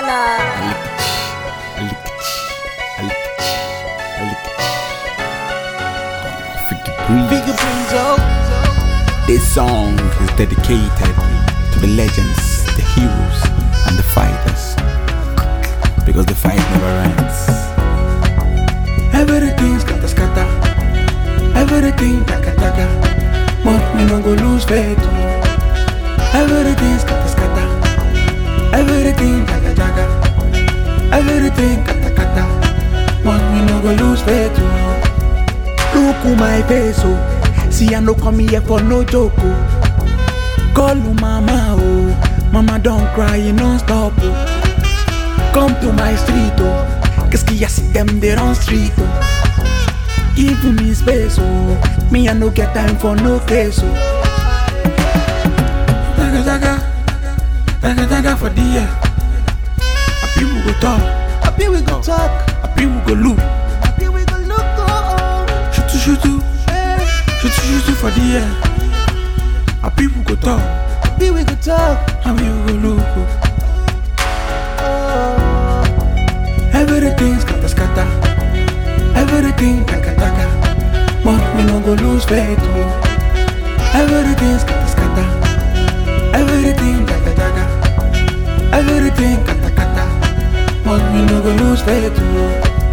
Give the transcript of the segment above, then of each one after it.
Ghana. Bigger Breeze, oh. This song is dedicated to the legends, the heroes, and the fighters, because the fight never ends. Everything's scatter, scatter. Everything taka taka, but me no go lose faith. Everything's scatter, scatter. Everything taka taka. Everything kata kata, but me no go lose faith. Look who my face, oh. See I no come here for no joke, oh. Call you mama, oh. Mama don't cry, you non-stop, oh. Come to my street, oh. Cause I see them, they run street, oh. Give me space, oh. Me I no get time for no case, oh. Zaga zaga, zaga zaga for the year. Happy we go talk, Happy we go talk. happy we go look. Happy we go look, oh. Shoot for the year. Happy we go talk, Happy we go talk. happy we go look. Oh. Everything's scatter scatter. Everything taka taka, but me no go lose faith, oh. Everything's scatter scatter. Everything taka taka. Everything kata kata, but me no go lose faith, oh.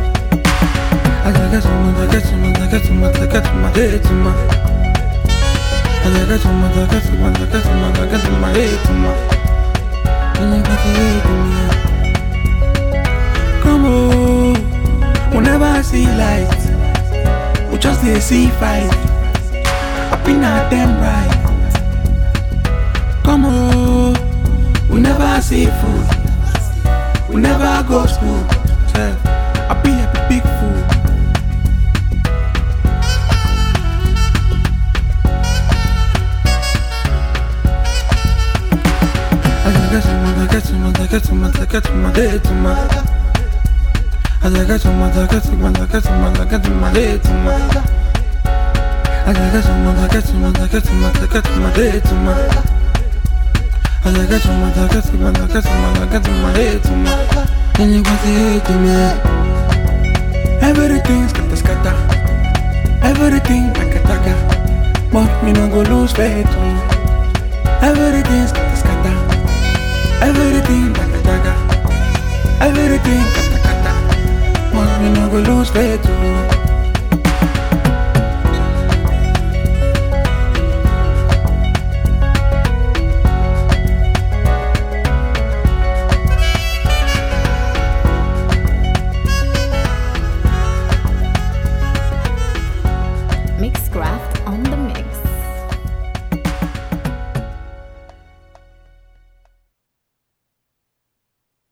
Come on, whenever I see light, we just dey see fight. I been at them right. Come on, we never see food, we never go school. I be a big fool. Everything's scatter scatter. Everything taka taka, but me no go lose faith, oh. Everything's scatter scatter. Everything taka taka. Everything kata kata, but me no go lose faith, oh.